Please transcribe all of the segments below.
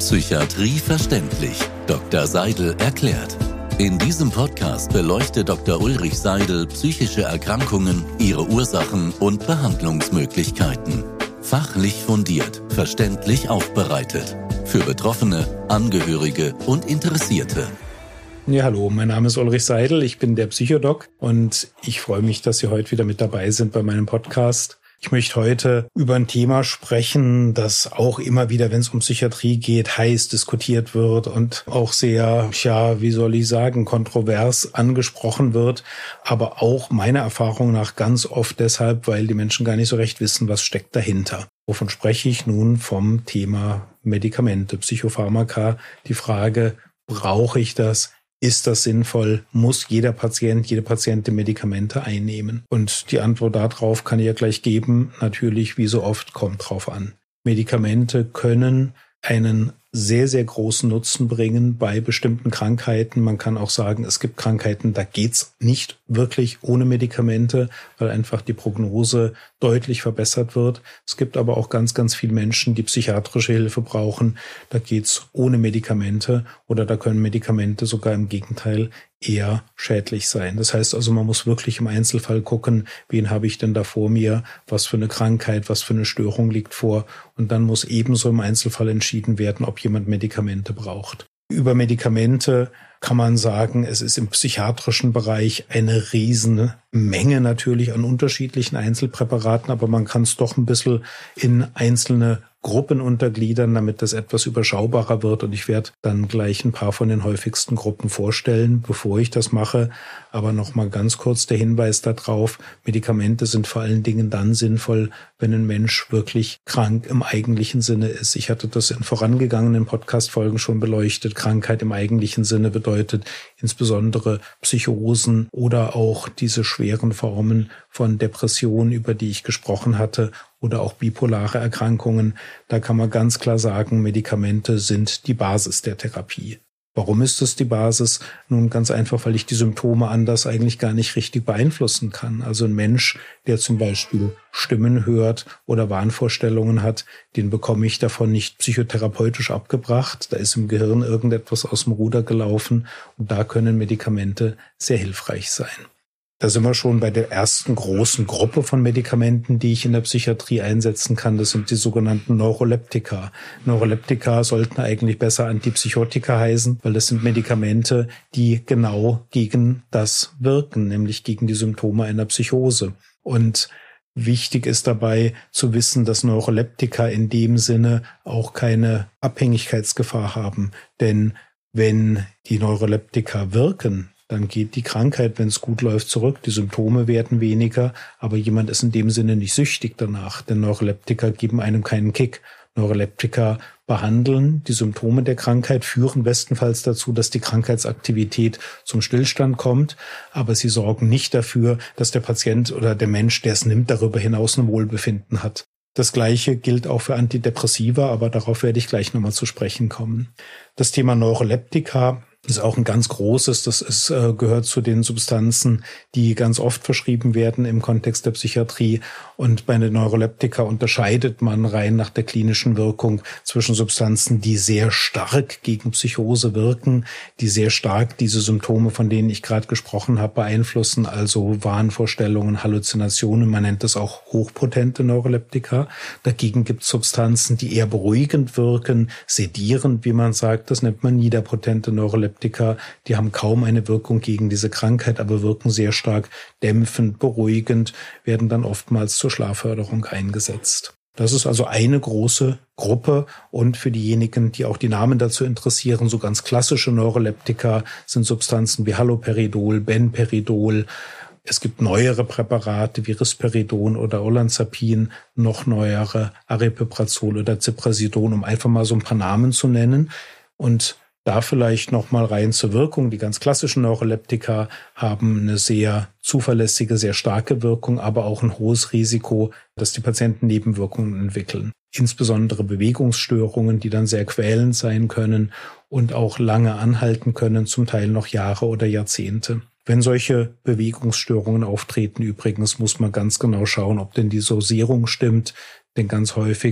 Psychiatrie verständlich. Dr. Seidel erklärt. In diesem Podcast beleuchtet Dr. Ulrich Seidel psychische Erkrankungen, ihre Ursachen und Behandlungsmöglichkeiten. Fachlich fundiert, verständlich aufbereitet. Für Betroffene, Angehörige und Interessierte. Ja, hallo, mein Name ist Ulrich Seidel, ich bin der Psychodoc und ich freue mich, dass Sie heute wieder mit dabei sind bei meinem Podcast. Ich möchte heute über ein Thema sprechen, das auch immer wieder, wenn es um Psychiatrie geht, heiß diskutiert wird und auch sehr, kontrovers angesprochen wird, aber auch meiner Erfahrung nach ganz oft deshalb, weil die Menschen gar nicht so recht wissen, was steckt dahinter. Wovon spreche ich nun? Vom Thema Medikamente, Psychopharmaka. Die Frage, brauche ich das? Ist das sinnvoll? Muss jeder Patient, jede Patientin Medikamente einnehmen? Und die Antwort darauf kann ich ja gleich geben. Natürlich, wie so oft, kommt drauf an. Medikamente können einen sehr, sehr großen Nutzen bringen bei bestimmten Krankheiten. Man kann auch sagen, es gibt Krankheiten, da geht's nicht wirklich ohne Medikamente, weil einfach die Prognose deutlich verbessert wird. Es gibt aber auch ganz, ganz viele Menschen, die psychiatrische Hilfe brauchen. Da geht's ohne Medikamente oder da können Medikamente sogar im Gegenteil eher schädlich sein. Das heißt also, man muss wirklich im Einzelfall gucken, wen habe ich denn da vor mir, was für eine Krankheit, was für eine Störung liegt vor. Und dann muss ebenso im Einzelfall entschieden werden, ob jemand Medikamente braucht. Über Medikamente kann man sagen, es ist im psychiatrischen Bereich eine riesen Menge natürlich an unterschiedlichen Einzelpräparaten, aber man kann es doch ein bisschen in einzelne Gruppen untergliedern, damit das etwas überschaubarer wird. Und ich werde dann gleich ein paar von den häufigsten Gruppen vorstellen, bevor ich das mache. Aber nochmal ganz kurz der Hinweis darauf, Medikamente sind vor allen Dingen dann sinnvoll, wenn ein Mensch wirklich krank im eigentlichen Sinne ist. Ich hatte das in vorangegangenen Podcast-Folgen schon beleuchtet. Krankheit im eigentlichen Sinne bedeutet insbesondere Psychosen oder auch diese schweren Formen von Depressionen, über die ich gesprochen hatte, oder auch bipolare Erkrankungen. Da kann man ganz klar sagen, Medikamente sind die Basis der Therapie. Warum ist das die Basis? Nun ganz einfach, weil ich die Symptome anders eigentlich gar nicht richtig beeinflussen kann. Also ein Mensch, der zum Beispiel Stimmen hört oder Wahnvorstellungen hat, den bekomme ich davon nicht psychotherapeutisch abgebracht. Da ist im Gehirn irgendetwas aus dem Ruder gelaufen und da können Medikamente sehr hilfreich sein. Da sind wir schon bei der ersten großen Gruppe von Medikamenten, die ich in der Psychiatrie einsetzen kann. Das sind die sogenannten Neuroleptika. Neuroleptika sollten eigentlich besser Antipsychotika heißen, weil das sind Medikamente, die genau gegen das wirken, nämlich gegen die Symptome einer Psychose. Und wichtig ist dabei zu wissen, dass Neuroleptika in dem Sinne auch keine Abhängigkeitsgefahr haben. Denn wenn die Neuroleptika wirken, dann geht die Krankheit, wenn es gut läuft, zurück. Die Symptome werden weniger, aber jemand ist in dem Sinne nicht süchtig danach. Denn Neuroleptika geben einem keinen Kick. Neuroleptika behandeln die Symptome der Krankheit, führen bestenfalls dazu, dass die Krankheitsaktivität zum Stillstand kommt. Aber sie sorgen nicht dafür, dass der Patient oder der Mensch, der es nimmt, darüber hinaus ein Wohlbefinden hat. Das Gleiche gilt auch für Antidepressiva, aber darauf werde ich gleich nochmal zu sprechen kommen. Das Thema Neuroleptika ist auch ein ganz großes, gehört zu den Substanzen, die ganz oft verschrieben werden im Kontext der Psychiatrie. Und bei den Neuroleptika unterscheidet man rein nach der klinischen Wirkung zwischen Substanzen, die sehr stark gegen Psychose wirken, die sehr stark diese Symptome, von denen ich gerade gesprochen habe, beeinflussen, also Wahnvorstellungen, Halluzinationen. Man nennt das auch hochpotente Neuroleptika. Dagegen gibt es Substanzen, die eher beruhigend wirken, sedierend, wie man sagt. Das nennt man niederpotente Neuroleptika. Die haben kaum eine Wirkung gegen diese Krankheit, aber wirken sehr stark dämpfend, beruhigend, werden dann oftmals zur Schlafförderung eingesetzt. Das ist also eine große Gruppe und für diejenigen, die auch die Namen dazu interessieren, so ganz klassische Neuroleptika sind Substanzen wie Haloperidol, Benperidol. Es gibt neuere Präparate wie Risperidon oder Olanzapin, noch neuere Aripiprazol oder Ziprasidon, um einfach mal so ein paar Namen zu nennen. Und da vielleicht noch mal rein zur Wirkung. Die ganz klassischen Neuroleptika haben eine sehr zuverlässige, sehr starke Wirkung, aber auch ein hohes Risiko, dass die Patienten Nebenwirkungen entwickeln. Insbesondere Bewegungsstörungen, die dann sehr quälend sein können und auch lange anhalten können, zum Teil noch Jahre oder Jahrzehnte. Wenn solche Bewegungsstörungen auftreten übrigens, muss man ganz genau schauen, ob denn die Dosierung stimmt. Denn ganz häufig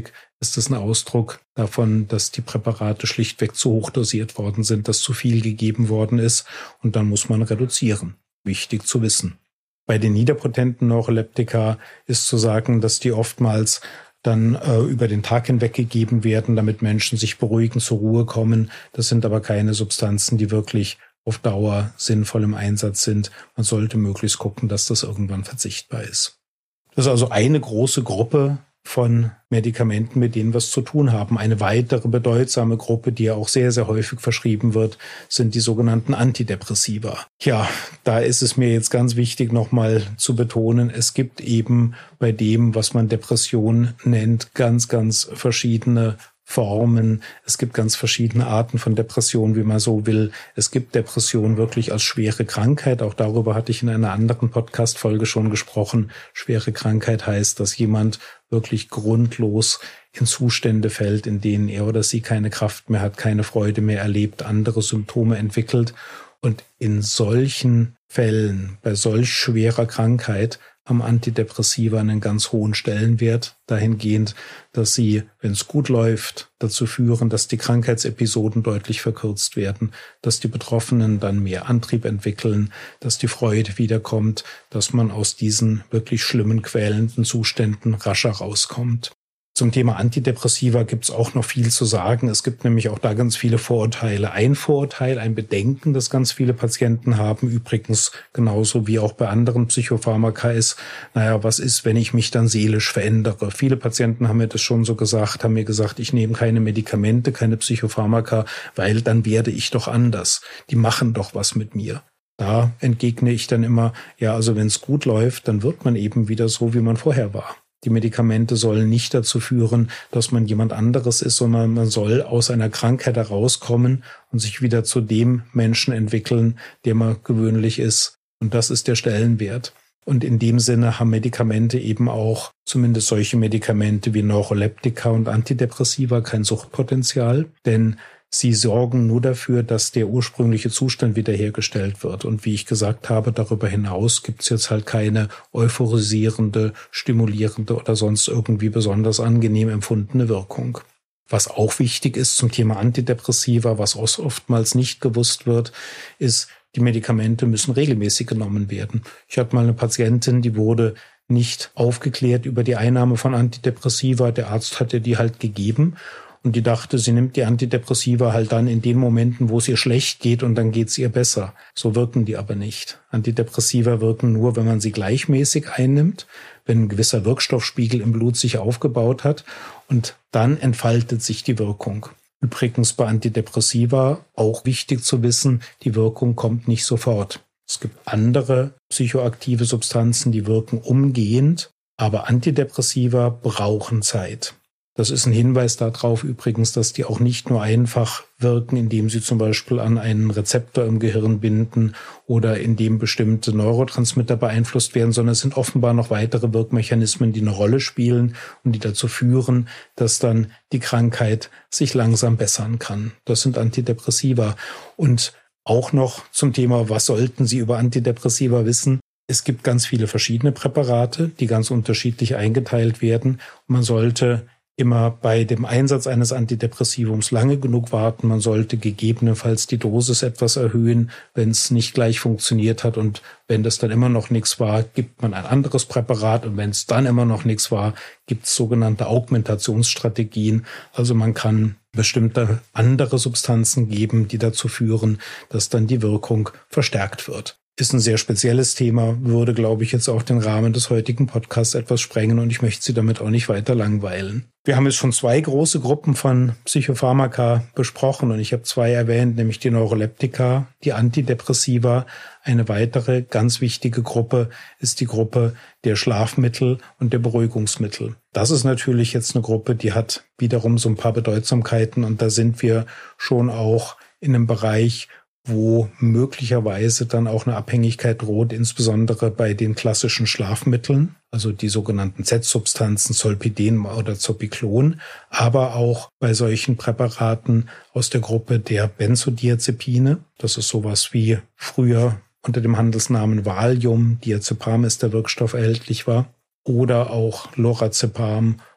ist das ein Ausdruck davon, dass die Präparate schlichtweg zu hoch dosiert worden sind, dass zu viel gegeben worden ist und dann muss man reduzieren. Wichtig zu wissen. Bei den niederpotenten Neuroleptika ist zu sagen, dass die oftmals dann über den Tag hinweg gegeben werden, damit Menschen sich beruhigen, zur Ruhe kommen. Das sind aber keine Substanzen, die wirklich auf Dauer sinnvoll im Einsatz sind. Man sollte möglichst gucken, dass das irgendwann verzichtbar ist. Das ist also eine große Gruppe von Medikamenten, mit denen wir es zu tun haben. Eine weitere bedeutsame Gruppe, die ja auch sehr, sehr häufig verschrieben wird, sind die sogenannten Antidepressiva. Ja, da ist es mir jetzt ganz wichtig, nochmal zu betonen, es gibt eben bei dem, was man Depression nennt, ganz, ganz verschiedene Formen. Es gibt ganz verschiedene Arten von Depression, wie man so will. Es gibt Depression wirklich als schwere Krankheit. Auch darüber hatte ich in einer anderen Podcast-Folge schon gesprochen. Schwere Krankheit heißt, dass jemand wirklich grundlos in Zustände fällt, in denen er oder sie keine Kraft mehr hat, keine Freude mehr erlebt, andere Symptome entwickelt. Und in solchen Fällen, bei solch schwerer Krankheit, haben Antidepressiva einen ganz hohen Stellenwert, dahingehend, dass sie, wenn es gut läuft, dazu führen, dass die Krankheitsepisoden deutlich verkürzt werden, dass die Betroffenen dann mehr Antrieb entwickeln, dass die Freude wiederkommt, dass man aus diesen wirklich schlimmen, quälenden Zuständen rascher rauskommt. Zum Thema Antidepressiva gibt es auch noch viel zu sagen. Es gibt nämlich auch da ganz viele Vorurteile. Ein Vorurteil, ein Bedenken, das ganz viele Patienten haben, übrigens genauso wie auch bei anderen Psychopharmaka ist, was ist, wenn ich mich dann seelisch verändere? Viele Patienten haben mir das schon so gesagt, haben mir gesagt, ich nehme keine Medikamente, keine Psychopharmaka, weil dann werde ich doch anders. Die machen doch was mit mir. Da entgegne ich dann immer, also wenn es gut läuft, dann wird man eben wieder so, wie man vorher war. Die Medikamente sollen nicht dazu führen, dass man jemand anderes ist, sondern man soll aus einer Krankheit herauskommen und sich wieder zu dem Menschen entwickeln, der man gewöhnlich ist. Und das ist der Stellenwert. Und in dem Sinne haben Medikamente eben auch, zumindest solche Medikamente wie Neuroleptika und Antidepressiva, kein Suchtpotenzial, denn sie sorgen nur dafür, dass der ursprüngliche Zustand wiederhergestellt wird. Und wie ich gesagt habe, darüber hinaus gibt es jetzt halt keine euphorisierende, stimulierende oder sonst irgendwie besonders angenehm empfundene Wirkung. Was auch wichtig ist zum Thema Antidepressiva, was oftmals nicht gewusst wird, ist, die Medikamente müssen regelmäßig genommen werden. Ich hatte mal eine Patientin, die wurde nicht aufgeklärt über die Einnahme von Antidepressiva. Der Arzt hatte die halt gegeben. Und die dachte, sie nimmt die Antidepressiva halt dann in den Momenten, wo es ihr schlecht geht und dann geht es ihr besser. So wirken die aber nicht. Antidepressiva wirken nur, wenn man sie gleichmäßig einnimmt, wenn ein gewisser Wirkstoffspiegel im Blut sich aufgebaut hat und dann entfaltet sich die Wirkung. Übrigens bei Antidepressiva auch wichtig zu wissen, die Wirkung kommt nicht sofort. Es gibt andere psychoaktive Substanzen, die wirken umgehend, aber Antidepressiva brauchen Zeit. Das ist ein Hinweis darauf übrigens, dass die auch nicht nur einfach wirken, indem sie zum Beispiel an einen Rezeptor im Gehirn binden oder indem bestimmte Neurotransmitter beeinflusst werden, sondern es sind offenbar noch weitere Wirkmechanismen, die eine Rolle spielen und die dazu führen, dass dann die Krankheit sich langsam bessern kann. Das sind Antidepressiva. Und auch noch zum Thema, was sollten Sie über Antidepressiva wissen? Es gibt ganz viele verschiedene Präparate, die ganz unterschiedlich eingeteilt werden. Man sollte immer bei dem Einsatz eines Antidepressivums lange genug warten. Man sollte gegebenenfalls die Dosis etwas erhöhen, wenn es nicht gleich funktioniert hat. Und wenn das dann immer noch nichts war, gibt man ein anderes Präparat. Und wenn es dann immer noch nichts war, gibt es sogenannte Augmentationsstrategien. Also man kann bestimmte andere Substanzen geben, die dazu führen, dass dann die Wirkung verstärkt wird. Ist ein sehr spezielles Thema, würde, glaube ich, jetzt auch den Rahmen des heutigen Podcasts etwas sprengen und ich möchte Sie damit auch nicht weiter langweilen. Wir haben jetzt schon 2 große Gruppen von Psychopharmaka besprochen und ich habe 2 erwähnt, nämlich die Neuroleptika, die Antidepressiva. Eine weitere ganz wichtige Gruppe ist die Gruppe der Schlafmittel und der Beruhigungsmittel. Das ist natürlich jetzt eine Gruppe, die hat wiederum so ein paar Bedeutsamkeiten und da sind wir schon auch in einem Bereich, wo möglicherweise dann auch eine Abhängigkeit droht, insbesondere bei den klassischen Schlafmitteln, also die sogenannten Z-Substanzen, Zolpidem oder Zopiclon, aber auch bei solchen Präparaten aus der Gruppe der Benzodiazepine. Das ist sowas wie früher unter dem Handelsnamen Valium, Diazepam ist der Wirkstoff, erhältlich war, oder auch Lorazepam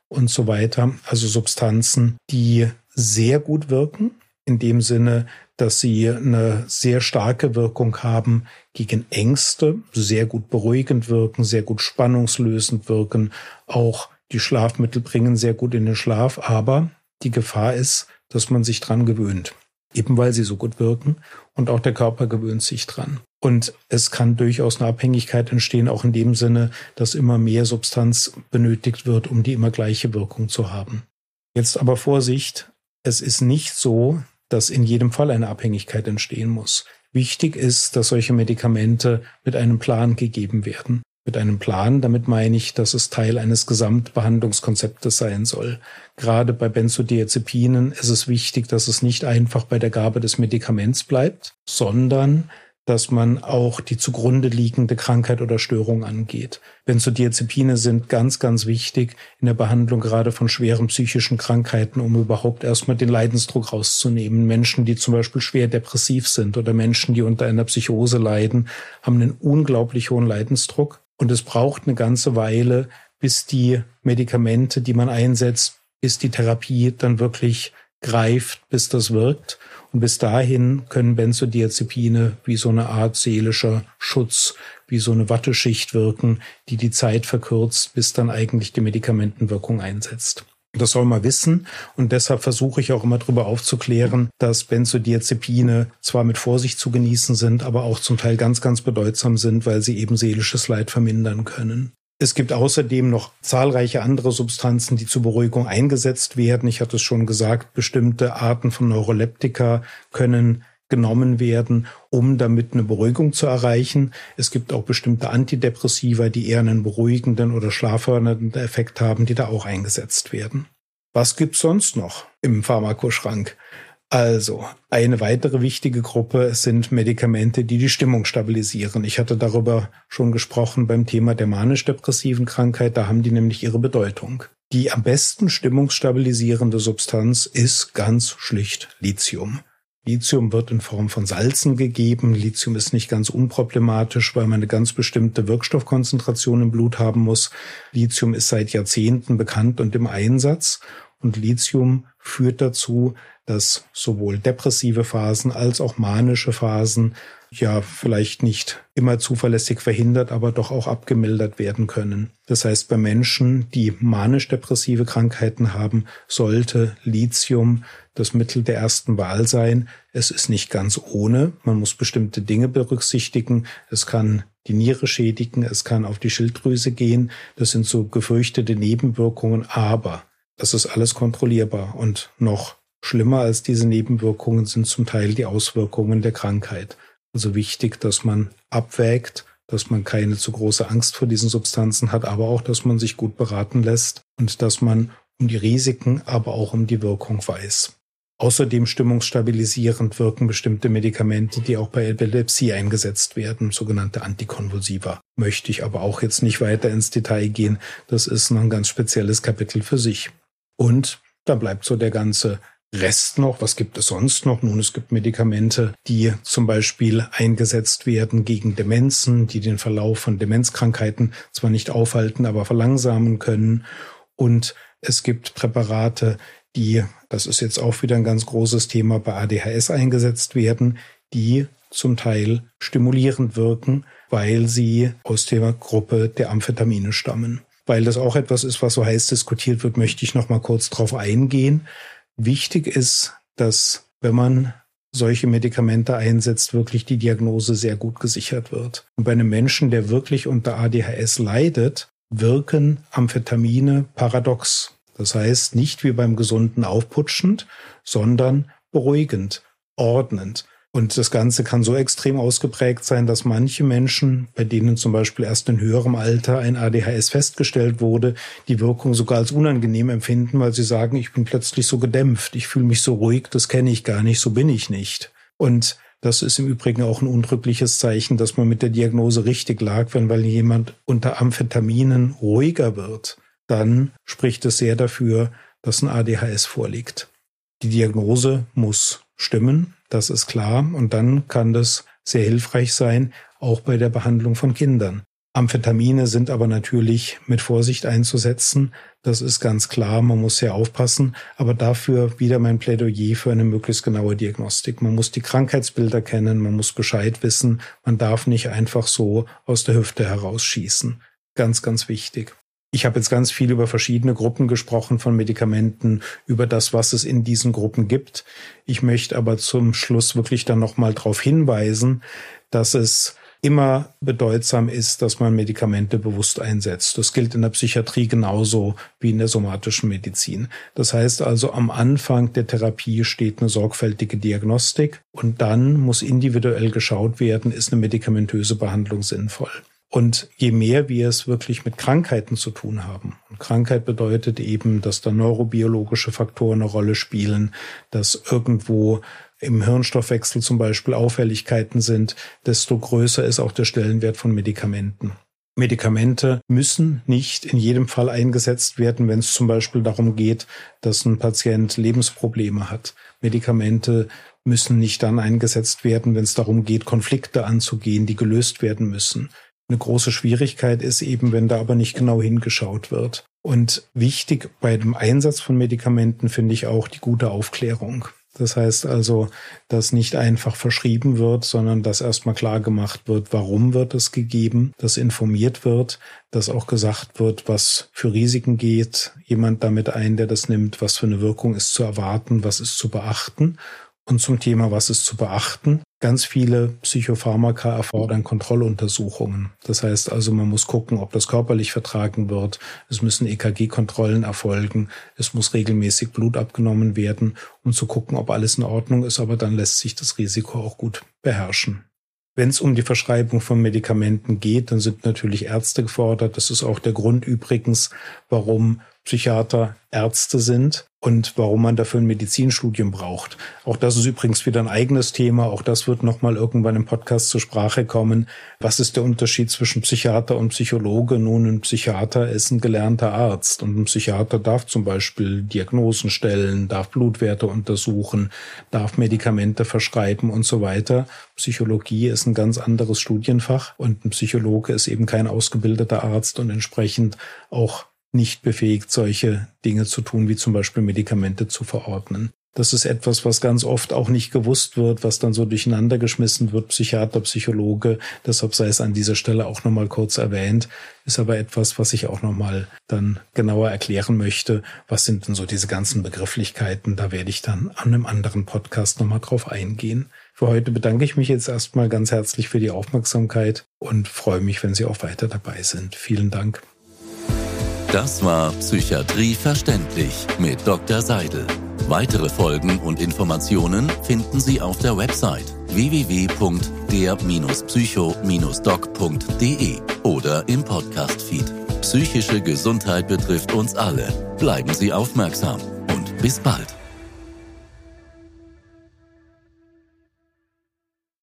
und so weiter. Also Substanzen, die sehr gut wirken, in dem Sinne, dass sie eine sehr starke Wirkung haben gegen Ängste, sehr gut beruhigend wirken, sehr gut spannungslösend wirken. Auch die Schlafmittel bringen sehr gut in den Schlaf, aber die Gefahr ist, dass man sich dran gewöhnt, eben weil sie so gut wirken und auch der Körper gewöhnt sich dran. Und es kann durchaus eine Abhängigkeit entstehen, auch in dem Sinne, dass immer mehr Substanz benötigt wird, um die immer gleiche Wirkung zu haben. Jetzt aber Vorsicht, es ist nicht so, dass in jedem Fall eine Abhängigkeit entstehen muss. Wichtig ist, dass solche Medikamente mit einem Plan gegeben werden. Mit einem Plan, damit meine ich, dass es Teil eines Gesamtbehandlungskonzeptes sein soll. Gerade bei Benzodiazepinen ist es wichtig, dass es nicht einfach bei der Gabe des Medikaments bleibt, sondern dass man auch die zugrunde liegende Krankheit oder Störung angeht. Benzodiazepine sind ganz, ganz wichtig in der Behandlung gerade von schweren psychischen Krankheiten, um überhaupt erstmal den Leidensdruck rauszunehmen. Menschen, die zum Beispiel schwer depressiv sind oder Menschen, die unter einer Psychose leiden, haben einen unglaublich hohen Leidensdruck. Und es braucht eine ganze Weile, bis die Medikamente, die man einsetzt, bis die Therapie dann wirklich greift, bis das wirkt. Und bis dahin können Benzodiazepine wie so eine Art seelischer Schutz, wie so eine Watteschicht wirken, die die Zeit verkürzt, bis dann eigentlich die Medikamentenwirkung einsetzt. Das soll man wissen und deshalb versuche ich auch immer darüber aufzuklären, dass Benzodiazepine zwar mit Vorsicht zu genießen sind, aber auch zum Teil ganz, ganz bedeutsam sind, weil sie eben seelisches Leid vermindern können. Es gibt außerdem noch zahlreiche andere Substanzen, die zur Beruhigung eingesetzt werden. Ich hatte es schon gesagt, bestimmte Arten von Neuroleptika können genommen werden, um damit eine Beruhigung zu erreichen. Es gibt auch bestimmte Antidepressiva, die eher einen beruhigenden oder schlaffördernden Effekt haben, die da auch eingesetzt werden. Was gibt's sonst noch im Pharmakoschrank? Also, eine weitere wichtige Gruppe sind Medikamente, die die Stimmung stabilisieren. Ich hatte darüber schon gesprochen beim Thema der manisch-depressiven Krankheit, da haben die nämlich ihre Bedeutung. Die am besten stimmungsstabilisierende Substanz ist ganz schlicht Lithium. Lithium wird in Form von Salzen gegeben. Lithium ist nicht ganz unproblematisch, weil man eine ganz bestimmte Wirkstoffkonzentration im Blut haben muss. Lithium ist seit Jahrzehnten bekannt und im Einsatz. Und Lithium führt dazu, dass sowohl depressive Phasen als auch manische Phasen ja vielleicht nicht immer zuverlässig verhindert, aber doch auch abgemildert werden können. Das heißt, bei Menschen, die manisch-depressive Krankheiten haben, sollte Lithium das Mittel der ersten Wahl sein. Es ist nicht ganz ohne. Man muss bestimmte Dinge berücksichtigen. Es kann die Niere schädigen, es kann auf die Schilddrüse gehen. Das sind so gefürchtete Nebenwirkungen, aber das ist alles kontrollierbar und noch schlimmer als diese Nebenwirkungen sind zum Teil die Auswirkungen der Krankheit. Also wichtig, dass man abwägt, dass man keine zu große Angst vor diesen Substanzen hat, aber auch, dass man sich gut beraten lässt und dass man um die Risiken, aber auch um die Wirkung weiß. Außerdem stimmungsstabilisierend wirken bestimmte Medikamente, die auch bei Epilepsie eingesetzt werden, sogenannte Antikonvulsiva. Möchte ich aber auch jetzt nicht weiter ins Detail gehen. Das ist noch ein ganz spezielles Kapitel für sich. Und da bleibt so der ganze Rest noch. Was gibt es sonst noch? Nun, es gibt Medikamente, die zum Beispiel eingesetzt werden gegen Demenzen, die den Verlauf von Demenzkrankheiten zwar nicht aufhalten, aber verlangsamen können. Und es gibt Präparate, die, das ist jetzt auch wieder ein ganz großes Thema, bei ADHS eingesetzt werden, die zum Teil stimulierend wirken, weil sie aus der Gruppe der Amphetamine stammen. Weil das auch etwas ist, was so heiß diskutiert wird, möchte ich noch mal kurz drauf eingehen. Wichtig ist, dass, wenn man solche Medikamente einsetzt, wirklich die Diagnose sehr gut gesichert wird. Und bei einem Menschen, der wirklich unter ADHS leidet, wirken Amphetamine paradox. Das heißt, nicht wie beim Gesunden aufputschend, sondern beruhigend, ordnend. Und das Ganze kann so extrem ausgeprägt sein, dass manche Menschen, bei denen zum Beispiel erst in höherem Alter ein ADHS festgestellt wurde, die Wirkung sogar als unangenehm empfinden, weil sie sagen, ich bin plötzlich so gedämpft, ich fühle mich so ruhig, das kenne ich gar nicht, so bin ich nicht. Und das ist im Übrigen auch ein untrügliches Zeichen, dass man mit der Diagnose richtig lag, weil jemand unter Amphetaminen ruhiger wird, dann spricht es sehr dafür, dass ein ADHS vorliegt. Die Diagnose muss stimmen, das ist klar. Und dann kann das sehr hilfreich sein, auch bei der Behandlung von Kindern. Amphetamine sind aber natürlich mit Vorsicht einzusetzen. Das ist ganz klar, man muss sehr aufpassen. Aber dafür wieder mein Plädoyer für eine möglichst genaue Diagnostik. Man muss die Krankheitsbilder kennen, man muss Bescheid wissen. Man darf nicht einfach so aus der Hüfte herausschießen. Ganz, ganz wichtig. Ich habe jetzt ganz viel über verschiedene Gruppen gesprochen von Medikamenten, über das, was es in diesen Gruppen gibt. Ich möchte aber zum Schluss wirklich dann nochmal darauf hinweisen, dass es immer bedeutsam ist, dass man Medikamente bewusst einsetzt. Das gilt in der Psychiatrie genauso wie in der somatischen Medizin. Das heißt also, am Anfang der Therapie steht eine sorgfältige Diagnostik und dann muss individuell geschaut werden, ist eine medikamentöse Behandlung sinnvoll. Und je mehr wir es wirklich mit Krankheiten zu tun haben, und Krankheit bedeutet eben, dass da neurobiologische Faktoren eine Rolle spielen, dass irgendwo im Hirnstoffwechsel zum Beispiel Auffälligkeiten sind, desto größer ist auch der Stellenwert von Medikamenten. Medikamente müssen nicht in jedem Fall eingesetzt werden, wenn es zum Beispiel darum geht, dass ein Patient Lebensprobleme hat. Medikamente müssen nicht dann eingesetzt werden, wenn es darum geht, Konflikte anzugehen, die gelöst werden müssen. Eine große Schwierigkeit ist eben, wenn da aber nicht genau hingeschaut wird. Und wichtig bei dem Einsatz von Medikamenten finde ich auch die gute Aufklärung. Das heißt also, dass nicht einfach verschrieben wird, sondern dass erstmal klar gemacht wird, warum wird es gegeben, dass informiert wird, dass auch gesagt wird, was für Risiken geht jemand damit ein, der das nimmt, was für eine Wirkung ist zu erwarten, was ist zu beachten. Und zum Thema, was ist zu beachten? Ganz viele Psychopharmaka erfordern Kontrolluntersuchungen. Das heißt also, man muss gucken, ob das körperlich vertragen wird. Es müssen EKG-Kontrollen erfolgen. Es muss regelmäßig Blut abgenommen werden, um zu gucken, ob alles in Ordnung ist. Aber dann lässt sich das Risiko auch gut beherrschen. Wenn es um die Verschreibung von Medikamenten geht, dann sind natürlich Ärzte gefordert. Das ist auch der Grund übrigens, warum Psychiater Ärzte sind und warum man dafür ein Medizinstudium braucht. Auch das ist übrigens wieder ein eigenes Thema. Auch das wird nochmal irgendwann im Podcast zur Sprache kommen. Was ist der Unterschied zwischen Psychiater und Psychologe? Nun, ein Psychiater ist ein gelernter Arzt und ein Psychiater darf zum Beispiel Diagnosen stellen, darf Blutwerte untersuchen, darf Medikamente verschreiben und so weiter. Psychologie ist ein ganz anderes Studienfach und ein Psychologe ist eben kein ausgebildeter Arzt und entsprechend auch nicht befähigt, solche Dinge zu tun, wie zum Beispiel Medikamente zu verordnen. Das ist etwas, was ganz oft auch nicht gewusst wird, was dann so durcheinander geschmissen wird, Psychiater, Psychologe. Deshalb sei es an dieser Stelle auch nochmal kurz erwähnt. Ist aber etwas, was ich auch nochmal dann genauer erklären möchte. Was sind denn so diese ganzen Begrifflichkeiten? Da werde ich dann an einem anderen Podcast nochmal drauf eingehen. Für heute bedanke ich mich jetzt erstmal ganz herzlich für die Aufmerksamkeit und freue mich, wenn Sie auch weiter dabei sind. Vielen Dank. Das war Psychiatrie verständlich mit Dr. Seidel. Weitere Folgen und Informationen finden Sie auf der Website www.der-psycho-doc.de oder im Podcast-Feed. Psychische Gesundheit betrifft uns alle. Bleiben Sie aufmerksam und bis bald.